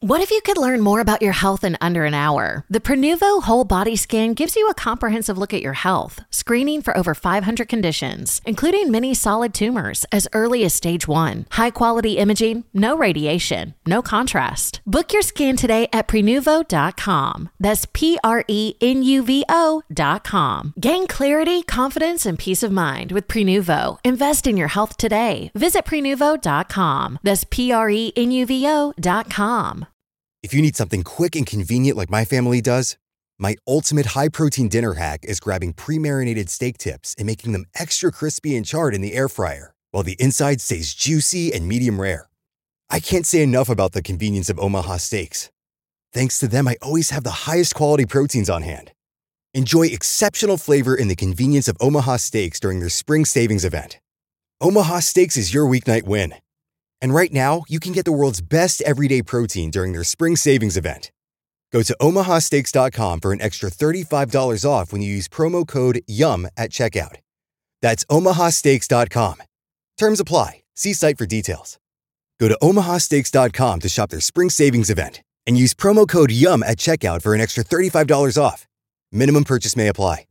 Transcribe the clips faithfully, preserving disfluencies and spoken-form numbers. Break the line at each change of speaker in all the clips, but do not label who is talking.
What if you could learn more about your health in under an hour? The Prenuvo Whole Body Scan gives you a comprehensive look at your health, screening for over five hundred conditions, including many solid tumors as early as stage one. High-quality imaging, no radiation, no contrast. Book your scan today at prenuvo dot com. That's P R E N U V O dot com. Gain clarity, confidence, and peace of mind with Prenuvo. Invest in your health today. Visit prenuvo dot com. That's P R E N U V O dot com.
If you need something quick and convenient like my family does, my ultimate high-protein dinner hack is grabbing pre-marinated steak tips and making them extra crispy and charred in the air fryer, while the inside stays juicy and medium rare. I can't say enough about the convenience of Omaha Steaks. Thanks to them, I always have the highest quality proteins on hand. Enjoy exceptional flavor in the convenience of Omaha Steaks during their spring savings event. Omaha Steaks is your weeknight win. And right now, you can get the world's best everyday protein during their spring savings event. Go to omaha steaks dot com for an extra thirty-five dollars off when you use promo code YUM at checkout. That's omaha steaks dot com. Terms apply. See site for details. Go to omaha steaks dot com to shop their spring savings event and use promo code YUM at checkout for an extra thirty-five dollars off. Minimum purchase may apply.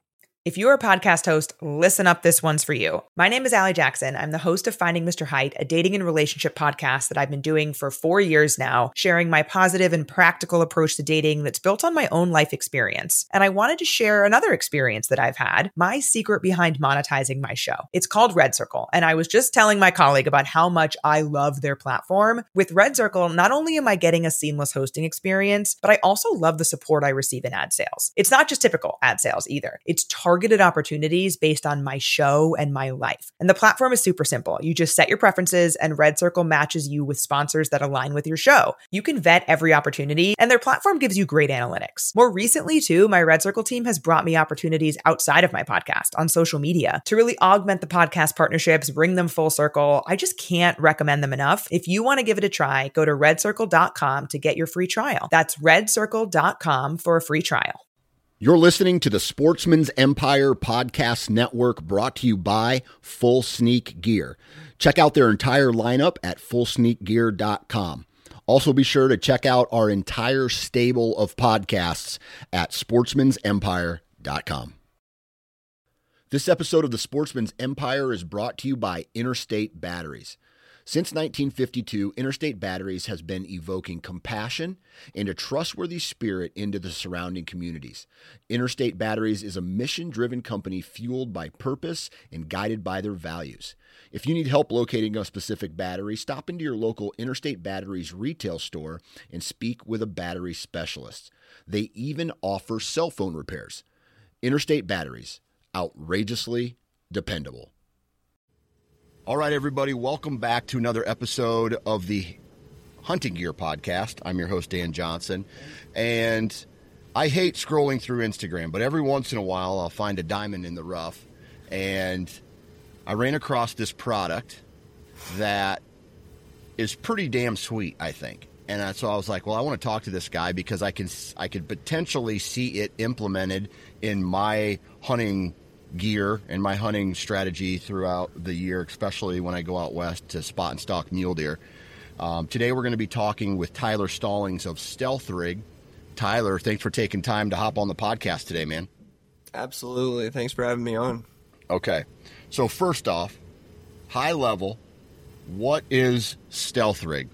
If you're a podcast host, listen up, this one's for you. My name is Allie Jackson. I'm the host of Finding Mister Height, a dating and relationship podcast that I've been doing for four years now, sharing my positive and practical approach to dating that's built on my own life experience. And I wanted to share another experience that I've had, my secret behind monetizing my show. It's called Red Circle, and I was just telling my colleague about how much I love their platform. With Red Circle, not only am I getting a seamless hosting experience, but I also love the support I receive in ad sales. It's not just typical ad sales either. It's targeted targeted opportunities based on my show and my life. And the platform is super simple. You just set your preferences and Red Circle matches you with sponsors that align with your show. You can vet every opportunity and their platform gives you great analytics. More recently too, my Red Circle team has brought me opportunities outside of my podcast on social media to really augment the podcast partnerships, bring them full circle. I just can't recommend them enough. If you want to give it a try, go to red circle dot com to get your free trial. That's red circle dot com for a free trial.
You're listening to the Sportsman's Empire Podcast Network, brought to you by Full Sneak Gear. Check out their entire lineup at full sneak gear dot com. Also be sure to check out our entire stable of podcasts at sportsmans empire dot com. This episode of the Sportsman's Empire is brought to you by Interstate Batteries. Since nineteen fifty-two, Interstate Batteries has been evoking compassion and a trustworthy spirit into the surrounding communities. Interstate Batteries is a mission-driven company fueled by purpose and guided by their values. If you need help locating a specific battery, stop into your local Interstate Batteries retail store and speak with a battery specialist. They even offer cell phone repairs. Interstate Batteries, outrageously dependable. All right, everybody, welcome back to another episode of the Hunting Gear Podcast. I'm your host, Dan Johnson, and I hate scrolling through Instagram, but every once in a while I'll find a diamond in the rough, and I ran across this product that is pretty damn sweet, I think. And so I was like, well, I want to talk to this guy because I can I could potentially see it implemented in my hunting gear and my hunting strategy throughout the year, especially when I go out west to spot and stalk mule deer. Um, today we're going to be talking with Tyler Stallings of Stealth Rig. Tyler, thanks for taking time to hop on the podcast today, man.
Absolutely. Thanks for having me on.
Okay. So first off, high level, what is Stealth Rig?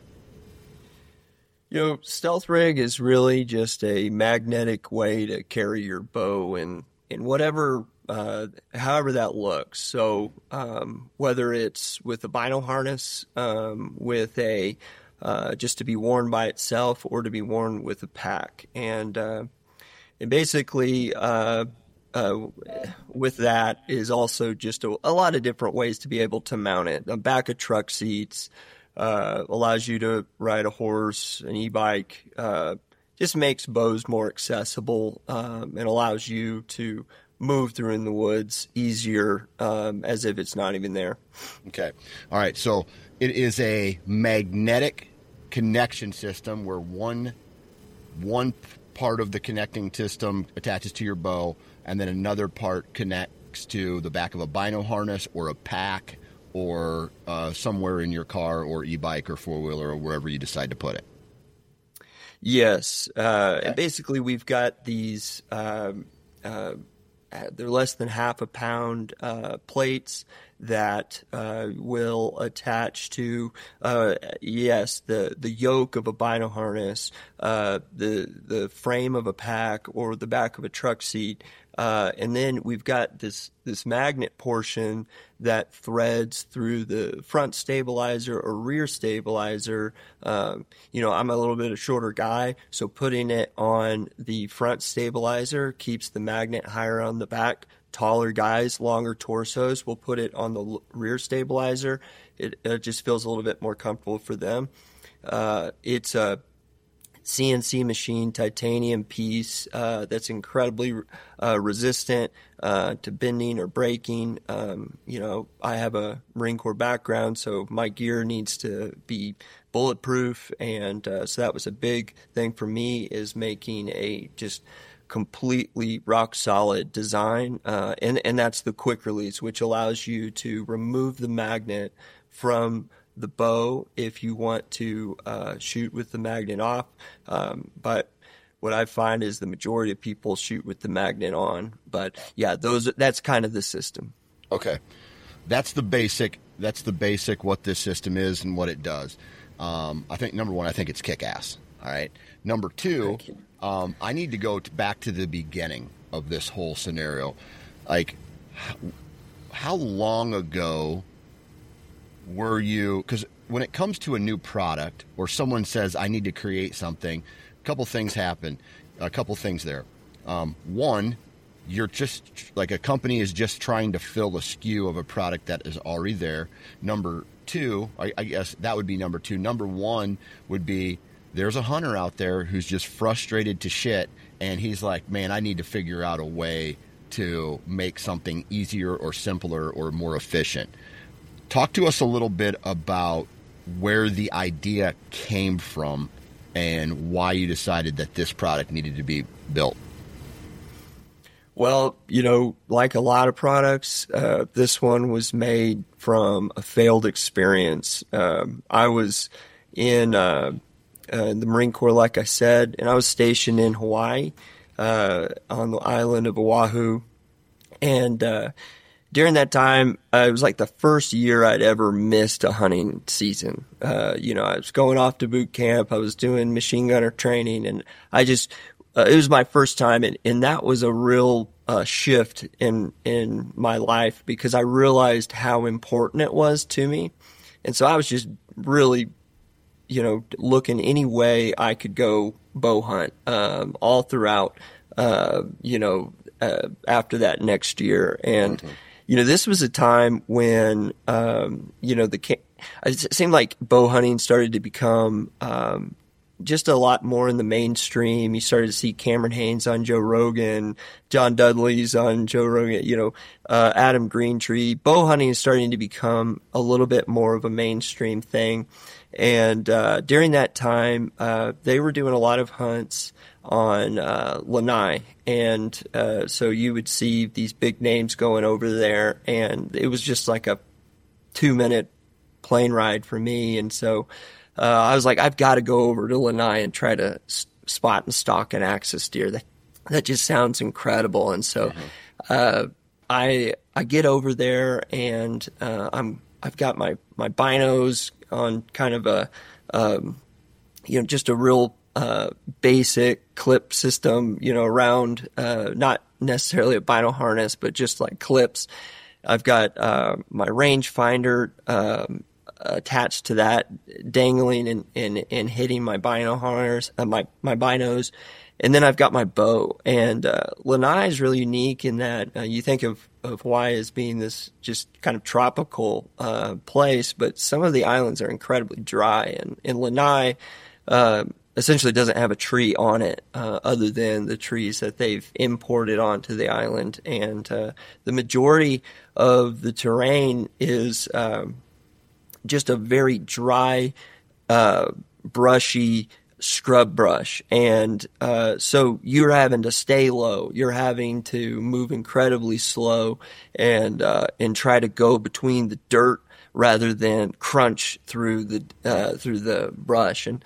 You know, Stealth Rig is really just a magnetic way to carry your bow in, in whatever Uh, however that looks. So um, whether it's with a bino harness, um, with a uh, just to be worn by itself, or to be worn with a pack, and uh, and basically uh, uh, with that is also just a, a lot of different ways to be able to mount it. The back of truck seats uh, allows you to ride a horse, an e-bike. Uh, just makes bows more accessible um, and allows you to move through in the woods easier, um, as if it's not even there.
Okay. All right. So it is a magnetic connection system where one one part of the connecting system attaches to your bow, and then another part connects to the back of a bino harness or a pack or uh, somewhere in your car or e-bike or four-wheeler or wherever you decide to put it.
Yes. Uh, and basically, we've got these, um, uh, they're less than half a pound uh, plates that uh, will attach to, uh, yes, the, the yoke of a bino harness, uh, the the frame of a pack, or the back of a truck seat. Uh, and then we've got this this magnet portion that threads through the front stabilizer or rear stabilizer. Um, you know, I'm a little bit of a shorter guy, so putting it on the front stabilizer keeps the magnet higher on the back. Taller guys, longer torsos, will put it on the rear stabilizer. It, it just feels a little bit more comfortable for them. Uh, it's a C N C machine titanium piece uh, that's incredibly uh, resistant uh, to bending or breaking. Um, you know, I have a Marine Corps background, so my gear needs to be bulletproof, and uh, so that was a big thing for me, is making a just completely rock solid design, uh, and and that's the quick release, which allows you to remove the magnet from the bow if you want to uh, shoot with the magnet off. Um, but what I find is the majority of people shoot with the magnet on. But yeah, those that's kind of the system.
Okay, that's the basic. That's the basic what this system is and what it does. Um, I think number one, I think it's kick-ass. All right. Number two, um, I need to go to, back to the beginning of this whole scenario. Like, how, how long ago were you? Because when it comes to a new product, or someone says, I need to create something, a couple things happen. A couple things there. Um, one, you're just like a company is just trying to fill the S K U of a product that is already there. Number two, I, I guess that would be number two. Number one would be, there's a hunter out there who's just frustrated to shit, and he's like, man, I need to figure out a way to make something easier or simpler or more efficient. Talk to us a little bit about where the idea came from and why you decided that this product needed to be built.
Well, you know, like a lot of products, uh, this one was made from a failed experience. Um, I was in... Uh, Uh, the Marine Corps, like I said, and I was stationed in Hawaii uh, on the island of Oahu. And uh, during that time, uh, it was like the first year I'd ever missed a hunting season. Uh, you know, I was going off to boot camp. I was doing machine gunner training, and I just, uh, it was my first time. And, and that was a real uh, shift in, in my life, because I realized how important it was to me. And so I was just really you know, looking any way I could go bow hunt, um, all throughout, uh, you know, uh, after that next year. And, mm-hmm. you know, this was a time when, um, you know, the, it seemed like bow hunting started to become, um, just a lot more in the mainstream. You started to see Cameron Hanes on Joe Rogan, John Dudley's on Joe Rogan, you know, uh, Adam Greentree. Bow hunting is starting to become a little bit more of a mainstream thing. And uh, during that time, uh, they were doing a lot of hunts on uh, Lanai. And uh, so you would see these big names going over there, and it was just like a two-minute plane ride for me. And so uh, I was like, I've got to go over to Lanai and try to s- spot and stalk an axis deer. That that just sounds incredible. And so mm-hmm. uh, I I get over there, and uh, I'm I've got my my binos on kind of a, um, you know, just a real uh, basic clip system, you know, around, uh, not necessarily a bino harness, but just like clips. I've got uh, my range finder um, attached to that, dangling and, and, and hitting my bino harness, uh, my, my binos. And then I've got my bow. And uh, Lanai is really unique in that uh, you think of, of Hawaii as being this just kind of tropical uh, place, but some of the islands are incredibly dry. And, and Lanai uh, essentially doesn't have a tree on it uh, other than the trees that they've imported onto the island. And uh, the majority of the terrain is um, just a very dry, uh, brushy scrub brush. And uh, so you're having to stay low. You're having to move incredibly slow and uh, and try to go between the dirt rather than crunch through the uh, through the brush. And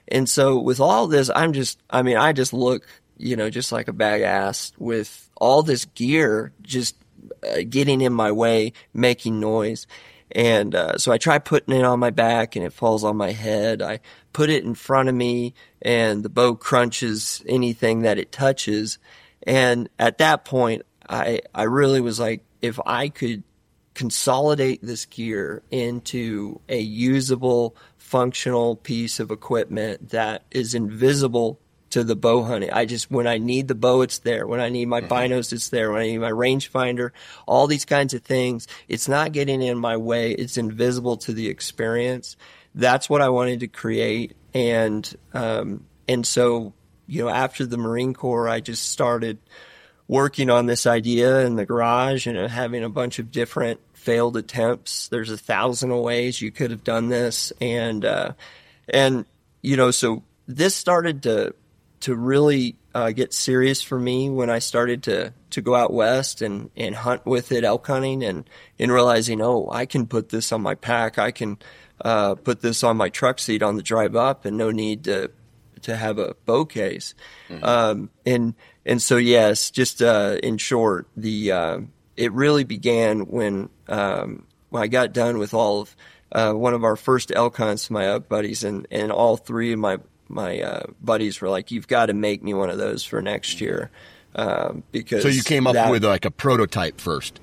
And so with all this, I'm just, I mean, I just look, you know, just like a badass with all this gear just uh, getting in my way, making noise. And uh, so I try putting it on my back and it falls on my head. I put it in front of me and the bow crunches anything that it touches. And at that point, I, I really was like, if I could consolidate this gear into a usable, functional piece of equipment that is invisible to the bow hunting. I just, when I need the bow, it's there. When I need my binos, it's there. When I need my rangefinder, all these kinds of things, it's not getting in my way. It's invisible to the experience. That's what I wanted to create. And, um, and so, you know, after the Marine Corps, I just started working on this idea in the garage and having a bunch of different failed attempts. There's a thousand ways you could have done this. And, uh, and, you know, so this started to, to really uh, get serious for me when I started to, to go out west and, and hunt with it, elk hunting, and, and realizing, oh, I can put this on my pack. I can uh, put this on my truck seat on the drive up and no need to to have a bow case. Mm-hmm. Um, and and so, yes, just uh, in short, the uh, it really began when, um, when I got done with all of uh, one of our first elk hunts, my elk buddies, and, and all three of my my uh, buddies were like, you've got to make me one of those for next year. Um, because
so you came up
that,
with like a prototype first.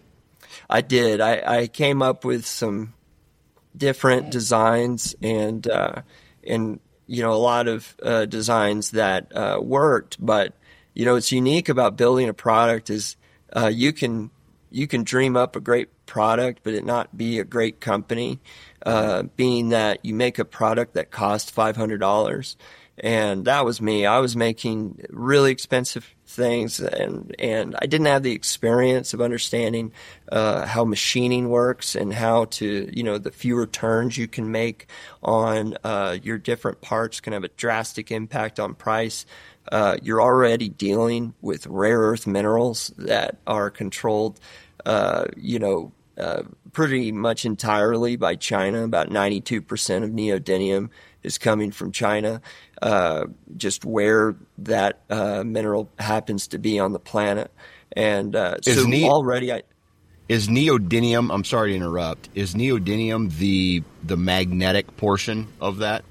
I did. I, I came up with some different designs and, uh, and, you know, a lot of uh, designs that uh, worked. But, you know, what's unique about building a product is uh, you can, you can dream up a great product, but it not be a great company. Uh, being that you make a product that costs five hundred dollars. And that was me. I was making really expensive things, and, and I didn't have the experience of understanding uh, how machining works and how to, you know, the fewer turns you can make on uh, your different parts can have a drastic impact on price. Uh, you're already dealing with rare earth minerals that are controlled, uh, you know, Uh, pretty much entirely by China. About ninety-two percent of neodymium is coming from China, uh, just where that uh, mineral happens to be on the planet. And uh, so ne- already I...
Is neodymium, I'm sorry to interrupt, is neodymium the the magnetic portion of that?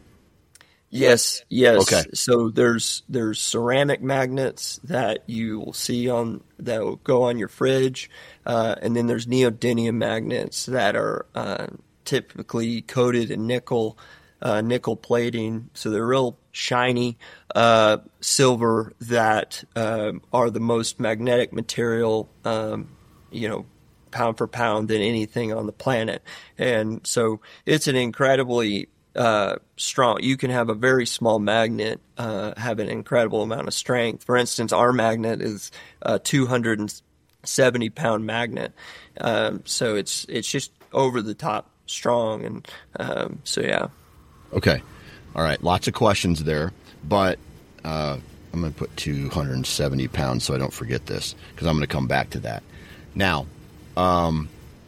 Yes, yes.
Okay.
So there's there's ceramic magnets that you will see on that will go on your fridge, uh, and then there's neodymium magnets that are uh, typically coated in nickel, uh, nickel plating. So they're real shiny uh, silver that um, are the most magnetic material, um, you know, pound for pound than anything on the planet. And so it's an incredibly uh, strong. You can have a very small magnet uh, have an incredible amount of strength. For instance, our magnet is a two hundred seventy pound magnet, um, so it's it's just over the top strong. And um, so yeah.
Okay, all right. Lots of questions there, but uh, I'm going to put two hundred seventy pounds so I don't forget this, because I'm going to come back to that. Now, um,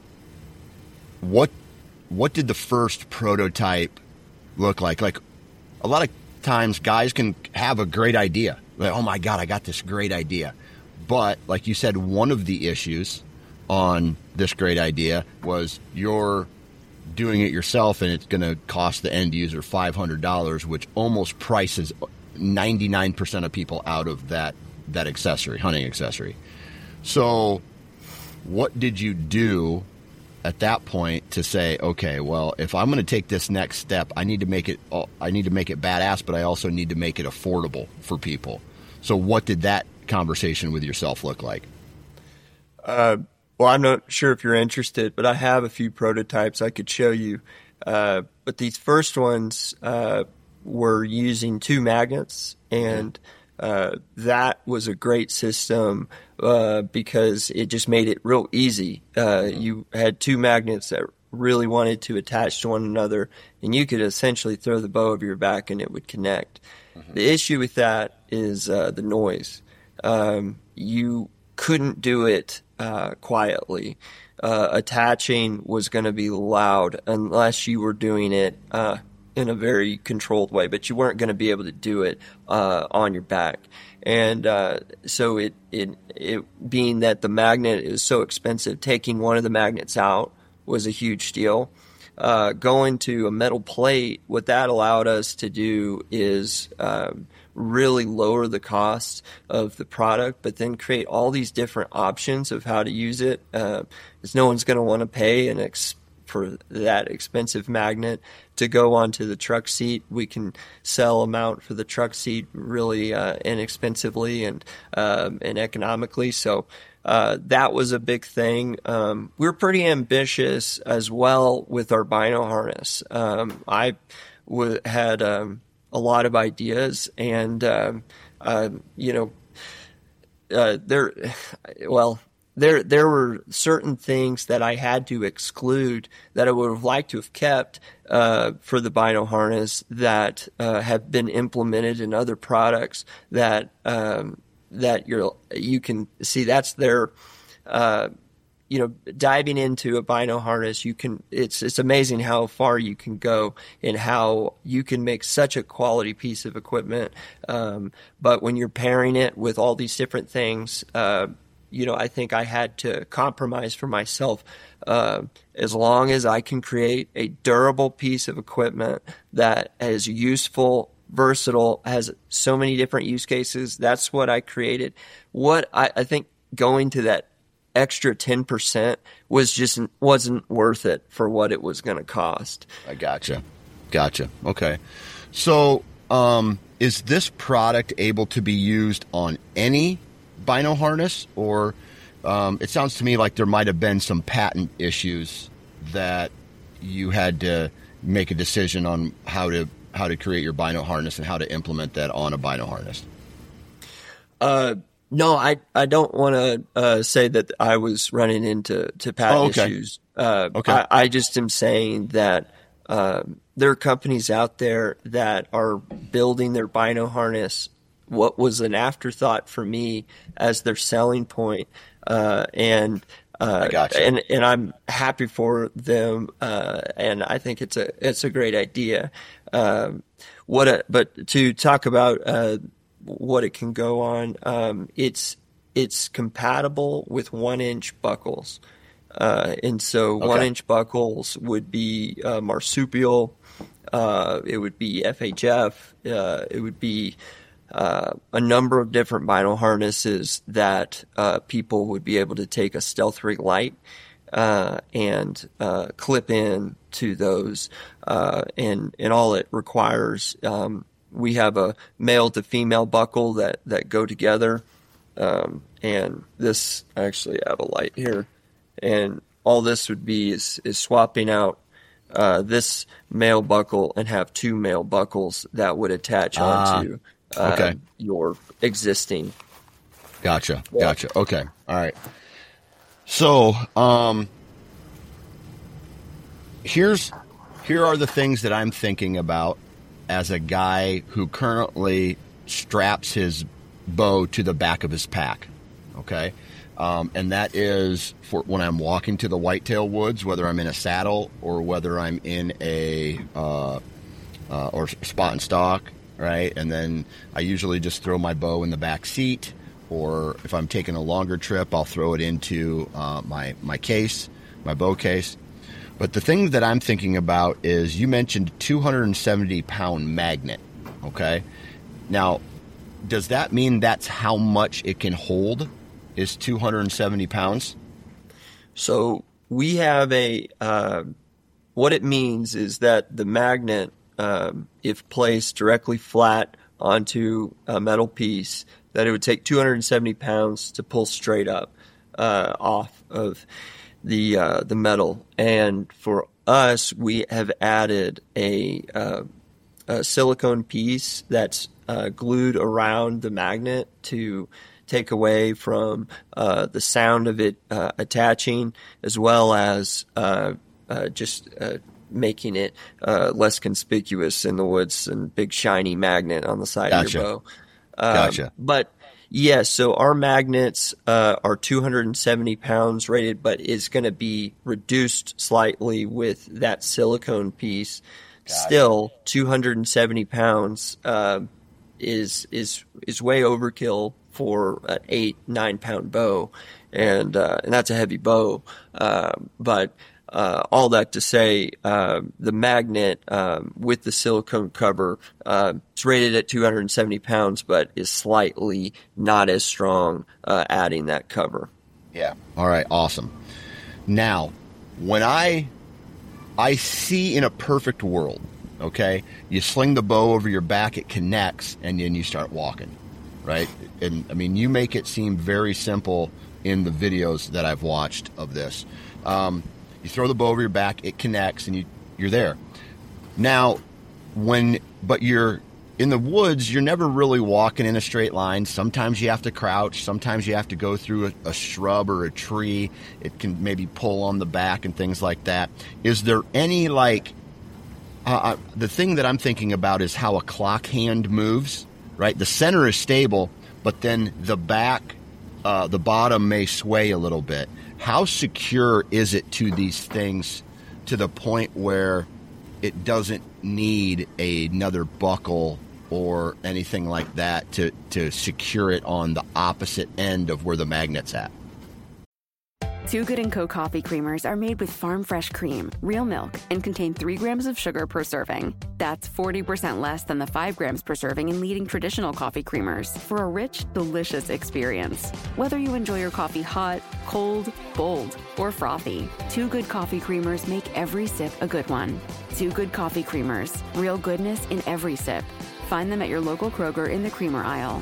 what what did the first prototype look like? Like, a lot of times guys can have a great idea. Like, oh my God, I got this great idea. But like you said, one of the issues on this great idea was you're doing it yourself and it's going to cost the end user five hundred dollars, which almost prices ninety-nine percent of people out of that, that accessory, hunting accessory. So what did you do at that point to say, okay, well, if I'm going to take this next step, I need to make it, I need to make it badass, but I also need to make it affordable for people. So what did that conversation with yourself look like?
Uh, well, I'm not sure if you're interested, but I have a few prototypes I could show you. Uh, but these first ones uh, were using two magnets, and uh, that was a great system uh, because it just made it real easy. Uh, you had two magnets that really wanted to attach to one another, and you could essentially throw the bow over your back and it would connect. Mm-hmm. The issue with that is uh, the noise. Um, you couldn't do it uh, quietly. Uh, attaching was going to be loud unless you were doing it uh, in a very controlled way, but you weren't going to be able to do it uh, on your back. And uh, so it, it it being that the magnet is so expensive, taking one of the magnets out was a huge deal. Uh, going to a metal plate, what that allowed us to do is um, really lower the cost of the product, but then create all these different options of how to use it. Uh, because no one's going to want to pay an ex- for that expensive magnet to go onto the truck seat. We can sell a mount for the truck seat really uh, inexpensively and um, and economically. So uh, that was a big thing. Um, we're pretty ambitious as well with our bino harness. Um, I w- had um, a lot of ideas, and um, uh, you know, uh, there, well. There, there were certain things that I had to exclude that I would have liked to have kept uh, for the bino harness that uh, have been implemented in other products that um, that you're you can see. That's their, uh, you know, diving into a bino harness. You can. It's it's amazing how far you can go and how you can make such a quality piece of equipment. Um, but when you're pairing it with all these different things. Uh, You know, I think I had to compromise for myself. Uh, as long as I can create a durable piece of equipment that is useful, versatile, has so many different use cases, that's what I created. What I, I think going to that extra ten percent was just wasn't worth it for what it was going to cost.
I gotcha. Gotcha. Okay. So um, is this product able to be used on any bino harness, or um, it sounds to me like there might have been some patent issues that you had to make a decision on how to how to create your bino harness and how to implement that on a bino harness.
Uh, no, I I don't want to uh, say that I was running into to patent
oh, okay.
issues. Uh,
okay.
I, I just am saying that uh, there are companies out there that are building their bino harness. What was an afterthought for me as their selling point, uh, and uh,
I gotcha.
and and I'm happy for them, uh, and I think it's a it's a great idea. Um, what a, but to talk about uh, what it can go on, um, it's it's compatible with one inch buckles, uh, and so
okay.
one inch buckles would be uh, marsupial, uh, it would be F H F, uh, it would be Uh, a number of different bino harnesses that uh, people would be able to take a Stealth Rig Lite uh, and uh, clip in to those, uh, and and all it requires. Um, we have a male to female buckle that that go together, um, and this I actually have a light here, and all this would be is is swapping out uh, this male buckle and have two male buckles that would attach
uh.
onto. Uh,
okay.
your existing.
Gotcha. Gotcha. Okay. All right. So, um, here's, here are the things that I'm thinking about as a guy who currently straps his bow to the back of his pack. Okay. Um, and that is for when I'm walking to the whitetail woods, whether I'm in a saddle or whether I'm in a, uh, uh, or spot and stalk. Right, and then I usually just throw my bow in the back seat, or if I'm taking a longer trip, I'll throw it into uh, my my case, my bow case. But the thing that I'm thinking about is you mentioned two hundred seventy pound magnet. Okay, now does that mean that's how much it can hold? Is two hundred seventy pounds?
So we have a uh, what it means is that the magnet. Um, if placed directly flat onto a metal piece, that it would take two hundred seventy pounds to pull straight up uh, off of the uh, the metal. And for us, we have added a, uh, a silicone piece that's uh, glued around the magnet to take away from uh, the sound of it uh, attaching, as well as uh, uh, just uh, making it uh, less conspicuous in the woods and big shiny magnet on the side
gotcha.
of your bow. Um,
gotcha.
But yes, yeah, so our magnets uh, are two hundred seventy pounds rated, but it's going to be reduced slightly with that silicone piece still two hundred seventy pounds uh, is is is way overkill for an eight nine pound bow, and uh, and that's a heavy bow. Uh, but uh, all that to say, uh, the magnet um, with the silicone cover, uh, it's rated at two hundred seventy pounds, but is slightly not as strong, uh, adding that cover.
Yeah. All right. Awesome. Now, when I I see in a perfect world, okay, you sling the bow over your back, it connects, and then you start walking, right? And I mean, you make it seem very simple in the videos that I've watched of this. Um, you throw the bow over your back, it connects, and you you're there. Now, when but you're in the woods, you're never really walking in a straight line. Sometimes you have to crouch. Sometimes you have to go through a, a shrub or a tree. It can maybe pull on the back and things like that. Is there any, like, uh, the thing that I'm thinking about is how a clock hand moves, right? The center is stable, but then the back, uh, the bottom may sway a little bit. How secure is it to these things to the point where it doesn't need a, another buckle or anything like that to, to secure it on the opposite end of where the magnet's at?
Too Good and Co. coffee creamers are made with farm fresh cream, real milk, and contain three grams of sugar per serving. That's forty percent less than the five grams per serving in leading traditional coffee creamers for a rich, delicious experience. Whether you enjoy your coffee hot, cold, bold, or frothy, Too Good coffee creamers make every sip a good one. Too Good coffee creamers, real goodness in every sip. Find them at your local Kroger in the creamer aisle.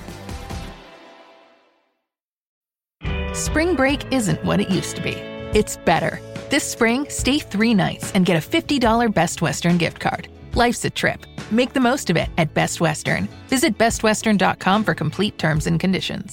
Spring break isn't what it used to be. It's better. This spring, stay three nights and get a fifty dollars Best Western gift card. Life's a trip. Make the most of it at Best Western. Visit best western dot com for complete terms and conditions.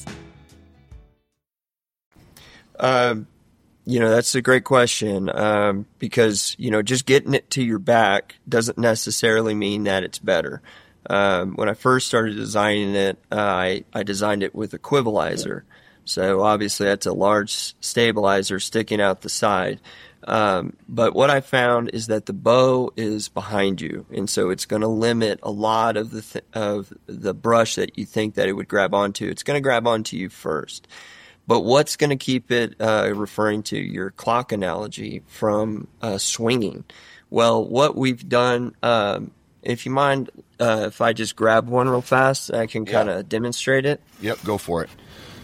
Um, you know, that's a great question, um, because, you know, just getting it to your back doesn't necessarily mean that it's better. Um, when I first started designing it, uh, I, I designed it with a quivalizer. So obviously that's a large stabilizer sticking out the side. Um, but what I found is that the bow is behind you, and so it's going to limit a lot of the th- of the brush that you think that it would grab onto. It's going to grab onto you first. But what's going to keep it, uh, referring to your clock analogy, from uh, swinging? Well, what we've done, um, if you mind, uh, if I just grab one real fast, I can kind of yeah. demonstrate it.
Yep, go for it.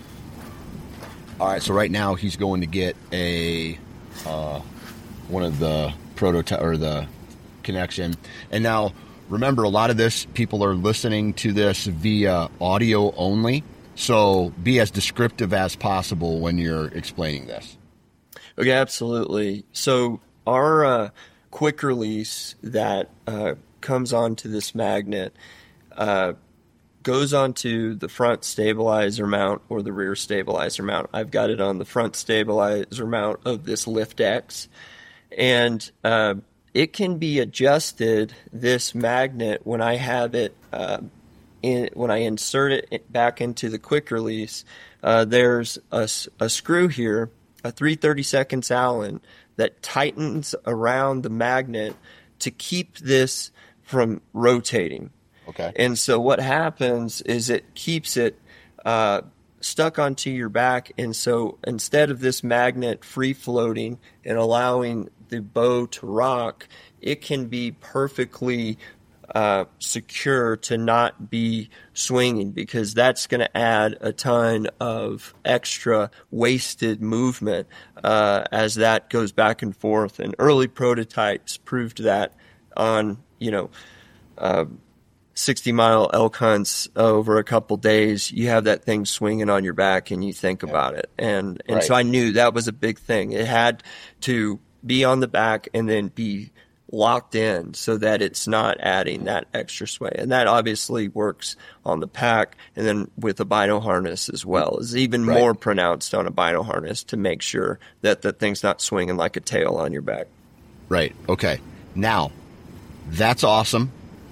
All right, so right now he's going to get a uh, one of the prototype or the connection. And now, remember, a lot of this, people are listening to this via audio only, so be as descriptive as possible when you're explaining this.
Okay, absolutely. So our uh, quick release that uh, comes onto this magnet uh, goes onto the front stabilizer mount or the rear stabilizer mount. I've got it on the front stabilizer mount of this Lift X, and uh, it can be adjusted, this magnet, when I have it uh, in, when I insert it back into the quick release. Uh, there's a, a screw here, a three thirty-seconds Allen, that tightens around the magnet to keep this from rotating.
Okay.
And so what happens is it keeps it uh, stuck onto your back. And so instead of this magnet free floating and allowing the bow to rock, it can be perfectly uh, secure to not be swinging, because that's going to add a ton of extra wasted movement uh, as that goes back and forth. And early prototypes proved that on, you know, uh, sixty mile elk hunts over a couple days. You have that thing swinging on your back and you think yeah. about it. And, and right. so I knew that was a big thing. It had to be on the back and then be locked in so that it's not adding that extra sway. And that obviously works on the pack, and then with a bino harness as well. Is even right. more pronounced on a bino harness to make sure that the thing's not swinging like a tail on your back.
Right. Okay. Now, that's awesome.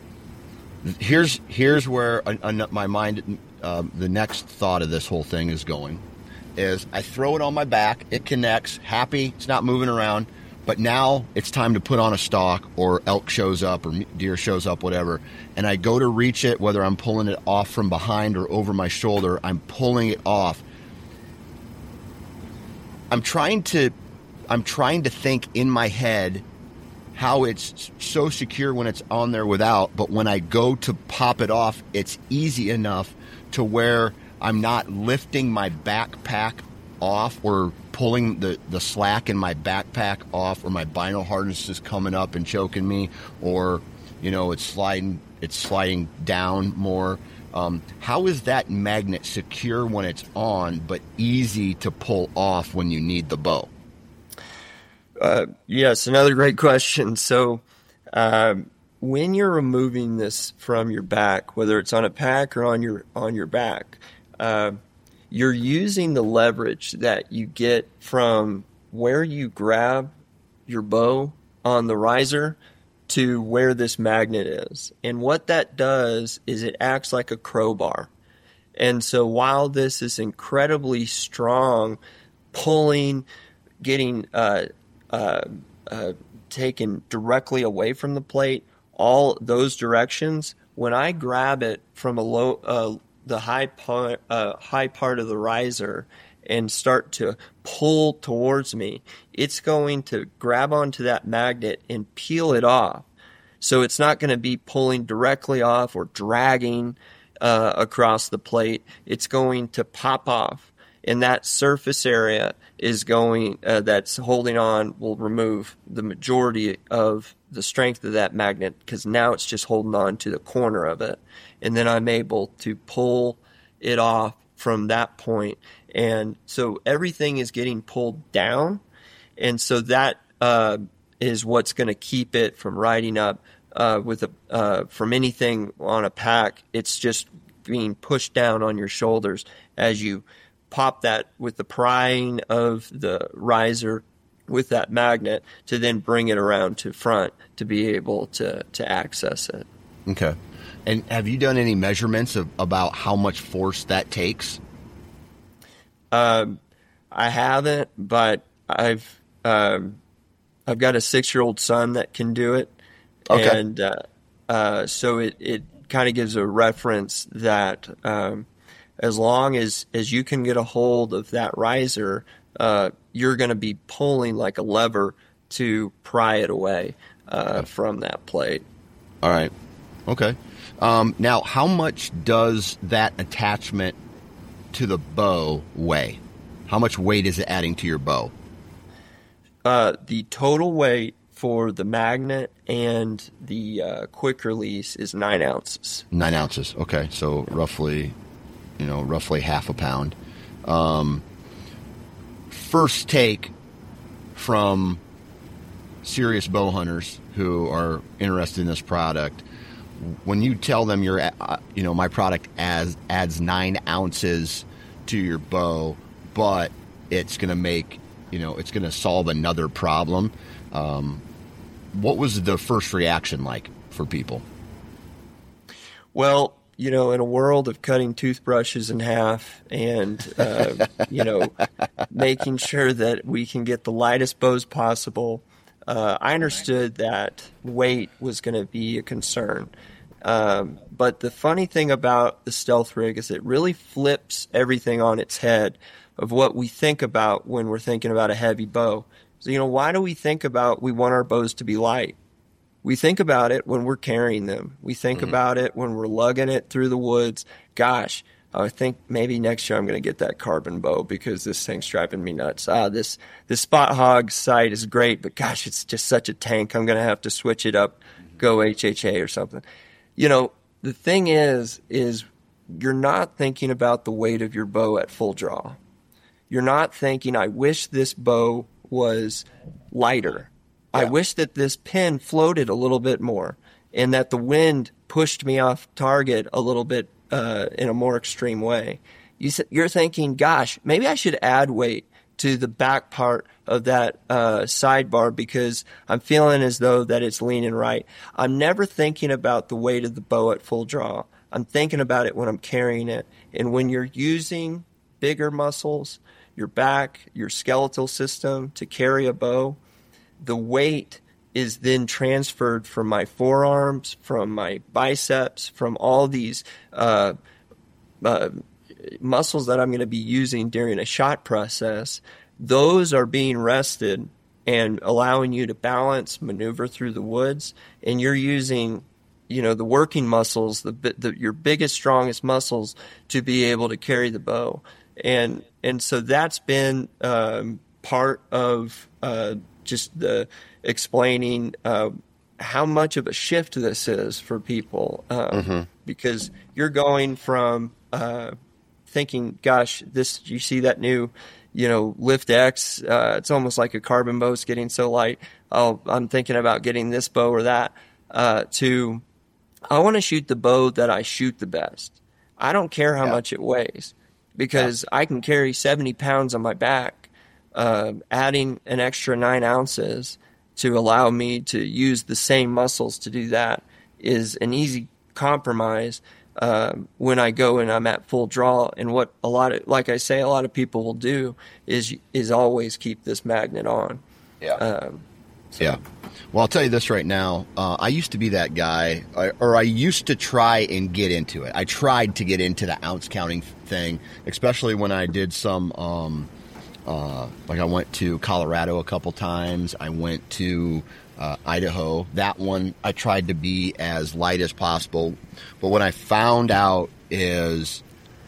Here's here's where uh, uh, my mind, uh, the next thought of this whole thing is going, is I throw it on my back, it connects, happy, it's not moving around, But now it's time to put on a stalk, or elk shows up or deer shows up, whatever, and I go to reach it, whether I'm pulling it off from behind or over my shoulder, I'm pulling it off. I'm trying to I'm trying to think in my head how it's so secure when it's on there without, but when I go to pop it off, it's easy enough to where I'm not lifting my backpack off or pulling the, the slack in my backpack off, or my bino harness is coming up and choking me, or, you know, it's sliding it's sliding down more. Um, how is that magnet secure when it's on, but easy to pull off when you need the bow?
Uh, yes, another great question. So uh, when you're removing this from your back, whether it's on a pack or on your on your back, uh, you're using the leverage that you get from where you grab your bow on the riser to where this magnet is. And what that does is it acts like a crowbar. And so while this is incredibly strong, pulling, getting uh, uh, uh, taken directly away from the plate, all those directions, when I grab it from a low, uh, the high part, uh, high part of the riser and start to pull towards me, it's going to grab onto that magnet and peel it off. So it's not going to be pulling directly off or dragging uh, across the plate. It's going to pop off, and that surface area is going uh, that's holding on will remove the majority of the strength of that magnet, because now it's just holding on to the corner of it. And then I'm able to pull it off from that point. And so everything is getting pulled down. And so that uh, is what's going to keep it from riding up uh, with a, uh, from anything on a pack. It's just being pushed down on your shoulders as you pop that with the prying of the riser with that magnet to then bring it around to front to be able to, to access it.
Okay. And have you done any measurements of about how much force that takes?
Um, I haven't, but I've um, I've got a six-year-old son that can do it.
Okay.
And uh, uh, so it, it kind of gives a reference that um, as long as, as you can get a hold of that riser, uh, you're going to be pulling like a lever to pry it away uh, okay. from that plate.
All right. Okay. Um, now, how much does that attachment to the bow weigh? How much weight is it adding to your bow?
Uh, the total weight for the magnet and the uh, quick release is nine ounces.
Nine ounces. Okay. So roughly, you know, roughly half a pound. Um, first take from serious bow hunters who are interested in this product, when you tell them you're, uh, you know, my product adds, adds nine ounces to your bow, but it's going to make, you know, it's going to solve another problem. Um, what was the first reaction like for people?
Well, you know, in a world of cutting toothbrushes in half and, uh, you know, making sure that we can get the lightest bows possible, uh, I understood that weight was going to be a concern. Um, but the funny thing about the Stealth Rig is it really flips everything on its head of what we think about when we're thinking about a heavy bow. So, you know, why do we think about we want our bows to be light? We think about it when we're carrying them. We think mm-hmm. about it when we're lugging it through the woods. Gosh, I think maybe next year I'm going to get that carbon bow because this thing's driving me nuts. Ah, this, this Spot Hog sight is great, but gosh, it's just such a tank. I'm going to have to switch it up, go H H A or something. You know, the thing is, is you're not thinking about the weight of your bow at full draw. You're not thinking, I wish this bow was lighter. Yeah. I wish that this pin floated a little bit more and that the wind pushed me off target a little bit uh, in a more extreme way. You, you're thinking, gosh, maybe I should add weight to the back part of that uh, sidebar because I'm feeling as though that it's leaning right. I'm never thinking about the weight of the bow at full draw. I'm thinking about it when I'm carrying it. And when you're using bigger muscles, your back, your skeletal system to carry a bow, the weight is then transferred from my forearms, from my biceps, from all these uh, uh, muscles that I'm going to be using during a shot process. Those are being rested and allowing you to balance, maneuver through the woods, and you're using, you know, the working muscles, the, the your biggest, strongest muscles to be able to carry the bow. And and so that's been um, part of uh, just the explaining uh, how much of a shift this is for people, um, mm-hmm. because you're going from uh, thinking, gosh, this, you see that new, you know, Lift X, uh, it's almost like a carbon bow, it's getting so light. Oh, I'm thinking about getting this bow or that, uh, to, I want to shoot the bow that I shoot the best. I don't care how yeah. much it weighs, because yeah. I can carry seventy pounds on my back, uh, adding an extra nine ounces to allow me to use the same muscles to do that is an easy compromise uh, when I go and I'm at full draw. And what a lot of, like I say, a lot of people will do is is always keep this magnet on.
Yeah.
Um, so.
Yeah. Well, I'll tell you this right now. Uh, I used to be that guy, or I used to try and get into it. I tried to get into the ounce counting thing, especially when I did some, um, uh, like I went to Colorado a couple times. I went to uh, Idaho. That one, I tried to be as light as possible. But what I found out is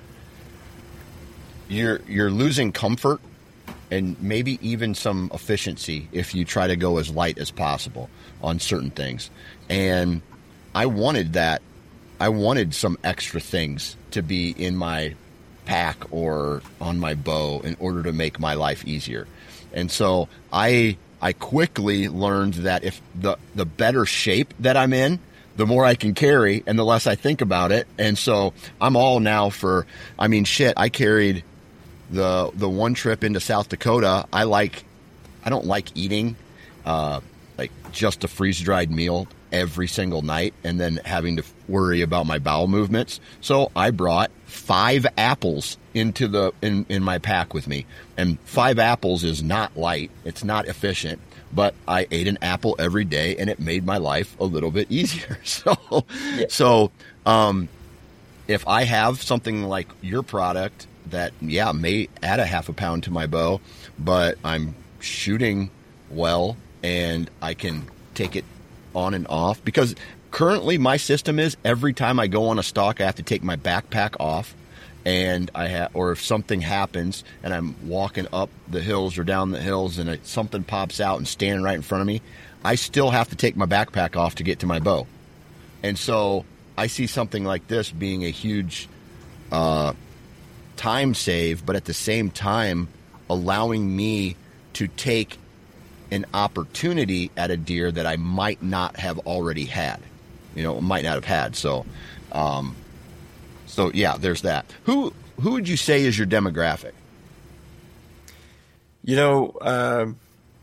you're you're losing comfort and maybe even some efficiency if you try to go as light as possible on certain things. And I wanted that. I wanted some extra things to be in my pack or on my bow in order to make my life easier. And so I I quickly learned that if the, the better shape that I'm in, the more I can carry and the less I think about it. And so I'm all now for, I mean, shit, I carried The the one trip into South Dakota. I like, I don't like eating uh, like just a freeze-dried meal every single night and then having to worry about my bowel movements. So I brought five apples into the in, in my pack with me. And five apples is not light. It's not efficient. But I ate an apple every day and it made my life a little bit easier. So, yeah. so um, if I have something like your product that, yeah, may add a half a pound to my bow, but I'm shooting well and I can take it on and off. Because currently my system is every time I go on a stalk, I have to take my backpack off, and I have, or if something happens and I'm walking up the hills or down the hills and it, something pops out and standing right in front of me, I still have to take my backpack off to get to my bow. And so I see something like this being a huge uh, time save, but at the same time allowing me to take an opportunity at a deer that I might not have already had, you know, might not have had. So, um, so yeah, there's that. Who, who would you say is your demographic?
You know, um,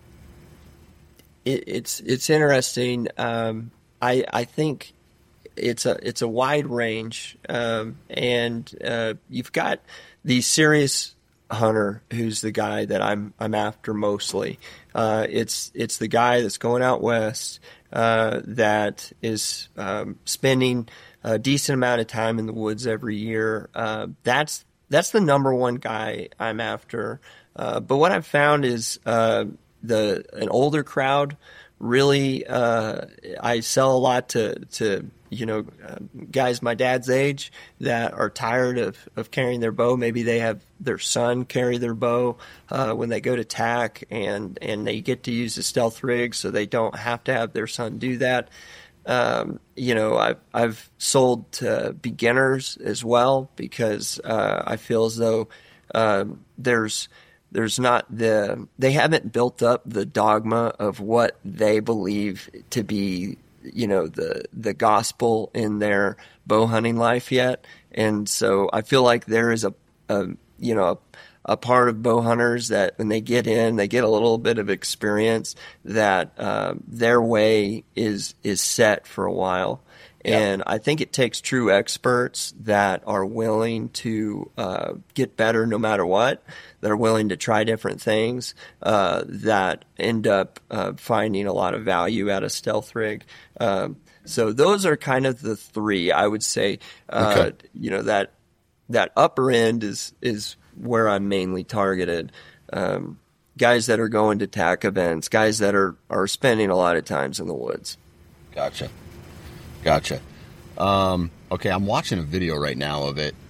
it, it's, it's interesting. Um, I, I think it's a, it's a wide range. Um, and, uh, you've got the serious hunter who's the guy that I'm I'm after mostly. Uh, it's it's the guy that's going out west uh, that is um, spending a decent amount of time in the woods every year. Uh, that's that's the number one guy I'm after. Uh, but what I've found is uh, the an older crowd really. Uh, I sell a lot to to. you know, uh, guys my dad's age that are tired of, of carrying their bow. Maybe they have their son carry their bow uh, when they go to tack, and, and they get to use the stealth rig, so they don't have to have their son do that. Um, you know, I've, I've sold to beginners as well, because uh, I feel as though um, there's there's not the they haven't built up the dogma of what they believe to be, you know, the, the gospel in their bow hunting life yet. And so I feel like there is a, a you know, a, a part of bow hunters that when they get in, they get a little bit of experience, that uh, their way is, is set for a while. And I think it takes true experts that are willing to uh, get better no matter what, that are willing to try different things, uh, that end up uh, finding a lot of value out of Stealth Rig. Um, so those are kind of the three, I would say. Uh,
okay.
You know, that that upper end is is where I'm mainly targeted. Um, guys that are going to T A C events, guys that are, are spending a lot of times in the woods.
Gotcha. Gotcha. Um, okay, I'm watching a video right now of it,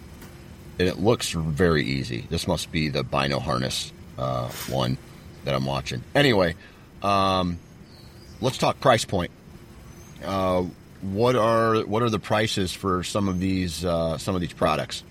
and it looks very easy. This must be the Bino Harness uh, one that I'm watching. Anyway, um, let's talk price point. Uh, what are what are the prices for some of these uh, some of these products?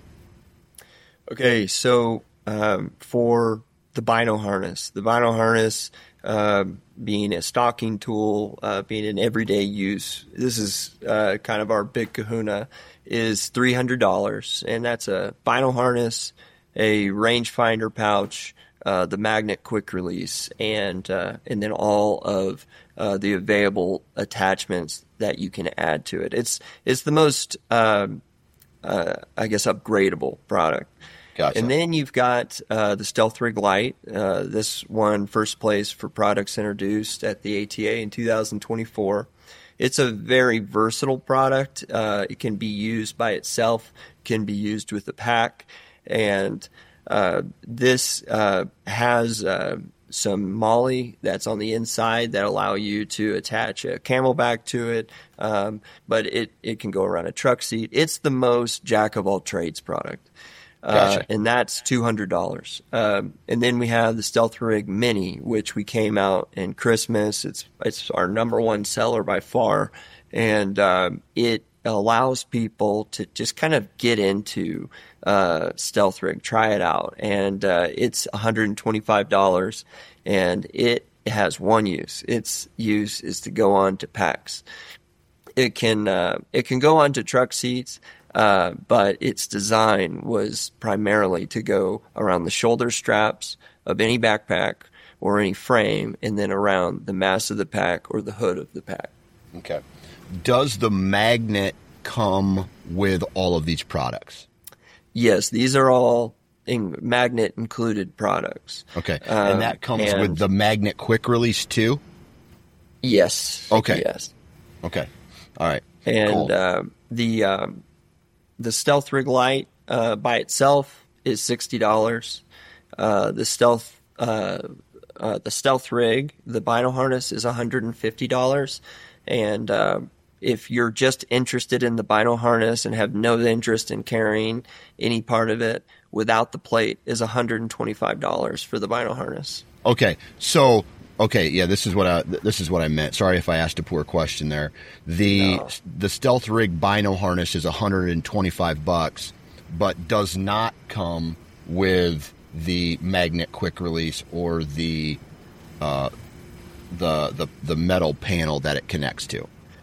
Okay, so um, for the Bino Harness, the Bino Harness. Uh, being a stalking tool, uh, being an everyday use, this is uh, kind of our big kahuna, is three hundred dollars. And that's a Bino Harness, a rangefinder pouch, uh, the magnet quick release, and uh, and then all of uh, the available attachments that you can add to it. It's, it's the most, uh, uh, I guess, upgradable product.
Gotcha.
And then you've got uh, the Stealth Rig Lite. Uh, this won first place for products introduced at the A T A in two thousand twenty-four. It's a very versatile product. Uh, it can be used by itself, can be used with a pack, and uh, this uh, has uh, some molly that's on the inside that allow you to attach a camelback to it, um, but it, it can go around a truck seat. It's the most jack-of-all-trades product.
Gotcha.
Uh, and that's two hundred dollars. Um, and then we have the Stealth Rig Mini, which we came out in Christmas. It's it's our number one seller by far. And um, it allows people to just kind of get into uh, Stealth Rig, try it out. And uh, it's one hundred twenty-five dollars. And it has one use. Its use is to go on to packs. It can uh, it can go onto truck seats. Uh, but its design was primarily to go around the shoulder straps of any backpack or any frame, and then around the mass of the pack or the hood of the pack.
Okay. Does the magnet come with all of these products?
Yes, these are all in magnet included products.
Okay.
Um,
and that comes
and
with the magnet quick release too?
Yes.
Okay.
Yes.
Okay. All right.
And
cool.
uh, the um, the Stealth Rig Lite uh, by itself is sixty dollars. Uh, the Stealth uh, uh, the Stealth Rig, the Bino Harness, is one hundred fifty dollars. And uh, if you're just interested in the Bino Harness and have no interest in carrying any part of it, without the plate is one hundred twenty-five dollars for the Bino Harness.
Okay, so okay, yeah, this is what I this is what I meant. Sorry if I asked a poor question there. The
No.
the Stealth Rig Bino Harness is one hundred twenty-five bucks, but does not come with the magnet quick release or the uh, the the the metal panel that it connects to.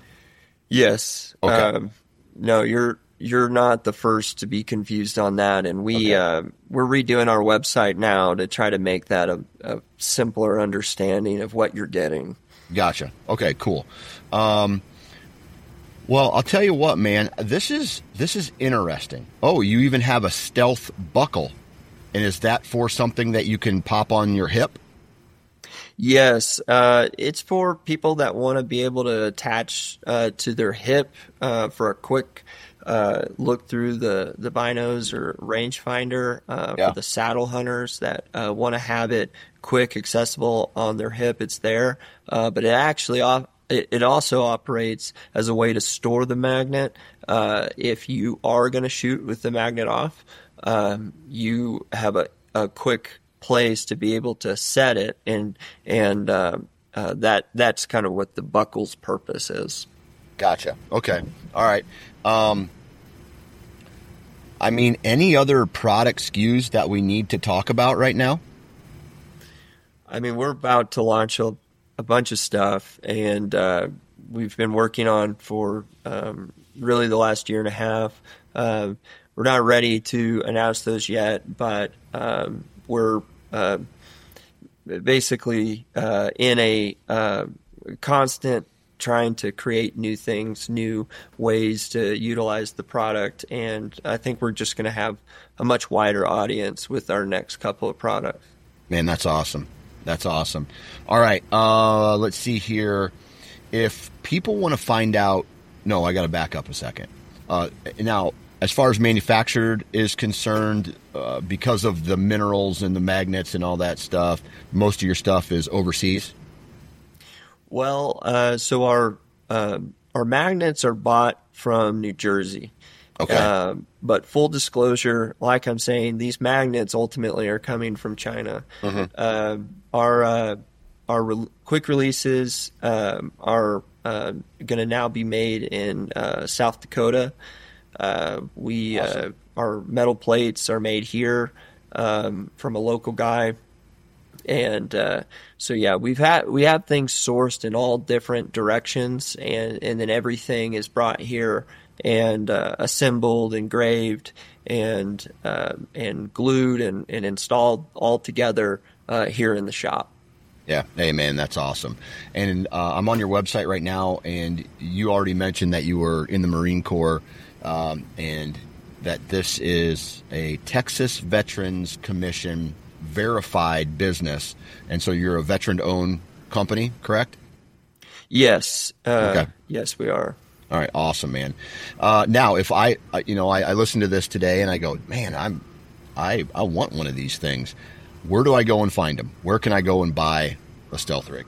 Yes.
Okay.
Um, no, you're you're not the first to be confused on that, and we
Okay.
uh, we're redoing our website now to try to make that a, a simpler understanding of what you're getting.
Gotcha. Okay, cool. Um, well, I'll tell you what, man. This is this is interesting. Oh, you even have a stealth buckle, and is that for something that you can pop on your hip?
Yes, uh, it's for people that want to be able to attach uh, to their hip uh, for a quick uh, look through the, the binos or rangefinder, uh,
Yeah.
for the saddle hunters that uh, want to have it quick, accessible on their hip. It's there, uh, but it actually op- it, it also operates as a way to store the magnet. Uh, if you are going to shoot with the magnet off, um, you have a, a quick place to be able to set it, and and uh, uh, that that's kind of what the buckle's purpose is.
Gotcha. Okay. All right. Um, I mean, any other product S K Us that we need to talk about right now?
I mean, we're about to launch a, a bunch of stuff, and uh, we've been working on for um, really the last year and a half. Uh, we're not ready to announce those yet, but um, we're uh, basically uh, in a uh, constant trying to create new things, new ways to utilize the product. And I think we're just going to have a much wider audience with our next couple of products.
Man, that's awesome. That's awesome. All right. Uh, let's see here. If people want to find out, no, I got to back up a second. Uh, now, as far as manufactured is concerned, uh, because of the minerals and the magnets and all that stuff, most of your stuff is overseas?
Well, uh, so our uh, our magnets are bought from New Jersey.
Okay.
Uh, but full disclosure, like I'm saying, these magnets ultimately are coming from China. Mm-hmm. Uh, our uh, our re- quick releases um, are uh, going to now be made in uh, South Dakota. Uh, we awesome. uh, our metal plates are made here um, from a local guy. And uh, so, yeah, we've had we have things sourced in all different directions, and, and then everything is brought here and uh, assembled, engraved, and uh, and glued and, and installed all together uh, here in the shop.
Yeah, hey man, that's awesome. And uh, I'm on your website right now, and you already mentioned that you were in the Marine Corps, um, and that this is a Texas Veterans Commission verified business, and so you're a veteran-owned company, correct?
Yes. Uh,
okay.
Yes, we are.
All right, awesome, man. Uh, now, if I, uh, you know, I, I listened to this today, and I go, man, I'm, I, I want one of these things. Where do I go and find them? Where can I go and buy a stealth rig?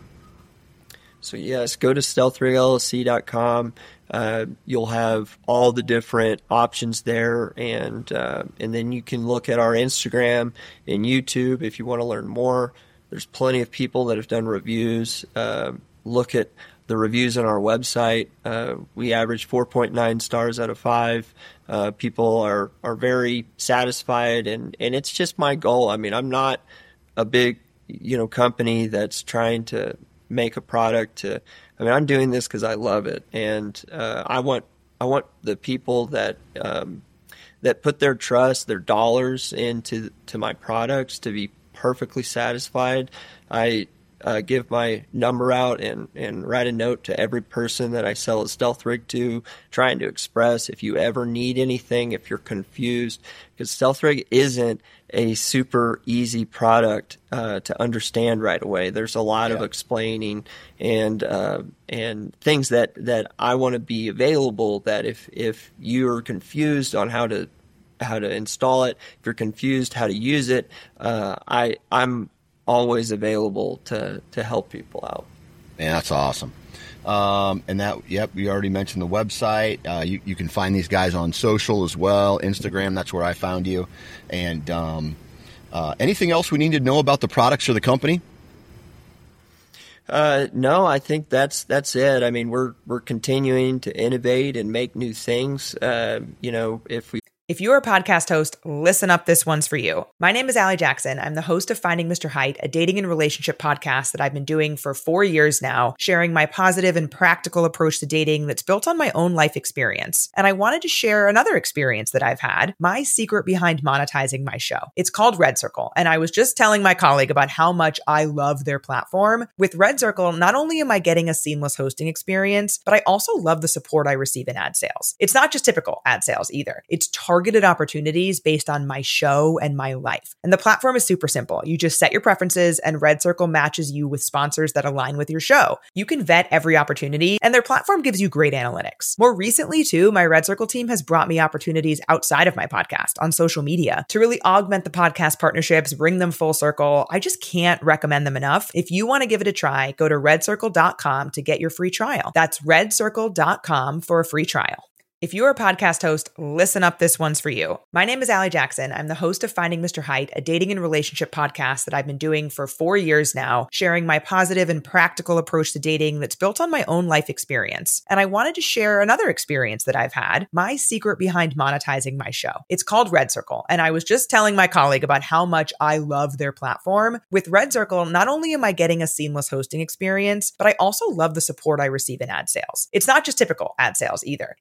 So yes, go to stealth rig L L C dot com. Uh, you'll have all the different options there, and uh, and then you can look at our Instagram and YouTube if you want to learn more. There's plenty of people that have done reviews. Uh, look at the reviews on our website. Uh, we average four point nine stars out of five. Uh, people are, are very satisfied, and, and it's just my goal. I mean, I'm not a big, you know, company that's trying to make a product to, I mean, I'm doing this because I love it. And uh, I want I want the people that um, that put their trust, their dollars into to my products to be perfectly satisfied. I uh, give my number out and, and write a note to every person that I sell a stealth rig to, trying to express if you ever need anything, if you're confused, because stealth rig isn't a super easy product uh, to understand right away. There's a lot yeah. of explaining and uh, and things that, that I want to be available, that if if you're confused on how to how to install it, if you're confused how to use it, uh, I I'm always available to to help people out.
Man, that's awesome. Um, and that, yep, we already mentioned the website. Uh, you, you can find these guys on social as well. Instagram, that's where I found you. And um, uh, anything else we need to know about the products or the company?
Uh, no, I think that's that's it. I mean, we're we're continuing to innovate and make new things. Uh, you know, if we
If you're a podcast host, listen up, this one's for you. My name is Allie Jackson. I'm the host of Finding Mister Height, a dating and relationship podcast that I've been doing for four years now, sharing my positive and practical approach to dating that's built on my own life experience. And I wanted to share another experience that I've had, my secret behind monetizing my show. It's called Red Circle, and I was just telling my colleague about how much I love their platform. With Red Circle, not only am I getting a seamless hosting experience, but I also love the support I receive in ad sales. It's not just typical ad sales either. It's targeted targeted opportunities based on my show and my life. And the platform is super simple. You just set your preferences and Red Circle matches you with sponsors that align with your show. You can vet every opportunity and their platform gives you great analytics. More recently too, my Red Circle team has brought me opportunities outside of my podcast on social media to really augment the podcast partnerships, bring them full circle. I just can't recommend them enough. If you want to give it a try, go to red circle dot com to get your free trial. That's red circle dot com for a free trial. If you're a podcast host, listen up, this one's for you. My name is Allie Jackson. I'm the host of Finding Mister Height, a dating and relationship podcast that I've been doing for four years now, sharing my positive and practical approach to dating that's built on my own life experience. And I wanted to share another experience that I've had, my secret behind monetizing my show. It's called Red Circle, and I was just telling my colleague about how much I love their platform. With Red Circle, not only am I getting a seamless hosting experience, but I also love the support I receive in ad sales. It's not just typical ad sales either. It's targeted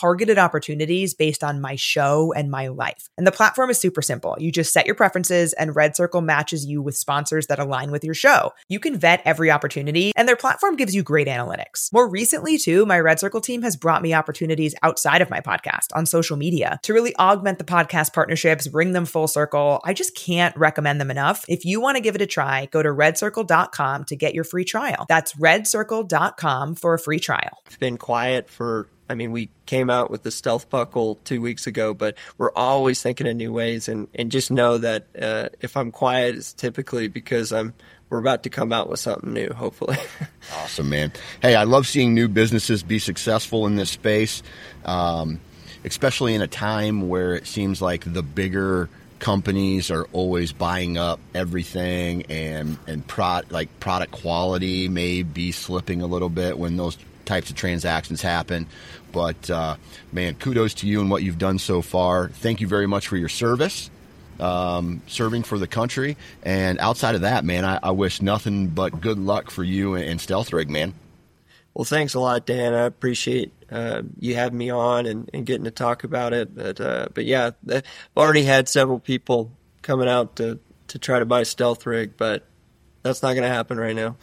targeted opportunities based on my show and my life. And the platform is super simple. You just set your preferences and Red Circle matches you with sponsors that align with your show. You can vet every opportunity and their platform gives you great analytics. More recently too, my Red Circle team has brought me opportunities outside of my podcast on social media to really augment the podcast partnerships, bring them full circle. I just can't recommend them enough. If you want to give it a try, go to red circle dot com to get your free trial. That's red circle dot com for a free trial.
It's been quiet for, I mean, we came out with the Stealth Buckle two weeks ago, but we're always thinking of new ways. And, and just know that uh, if I'm quiet, it's typically because I'm we're about to come out with something new, hopefully.
Awesome, man. Hey, I love seeing new businesses be successful in this space, um, especially in a time where it seems like the bigger companies are always buying up everything, and and pro, like product quality may be slipping a little bit when those types of transactions happen. But uh, man, kudos to you and what you've done so far. Thank you very much for your service, um, serving for the country. And outside of that, man, I, I wish nothing but good luck for you and, and Stealth Rig, man.
Well, thanks a lot, Dan. I appreciate uh, you having me on and, and getting to talk about it. But uh, but yeah, I've already had several people coming out to, to try to buy Stealth Rig, but that's not going to happen right now.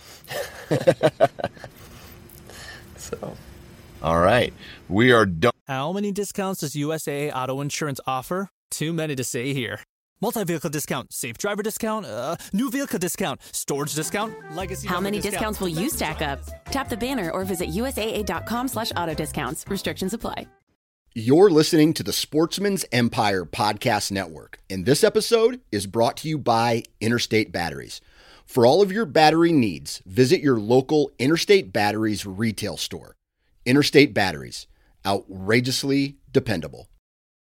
So,
all right, we are done.
How many discounts does U S A A Auto Insurance offer? Too many to say here. Multi-vehicle discount, safe driver discount, uh, new vehicle discount, storage discount, legacy.
How many
discount.
discounts will you stack up? Tap the banner or visit U S A A dot com slash auto discounts. Restrictions apply.
You're listening to the Sportsman's Empire Podcast Network, and this episode is brought to you by Interstate Batteries. For all of your battery needs, visit your local Interstate Batteries retail store. Interstate Batteries, outrageously dependable.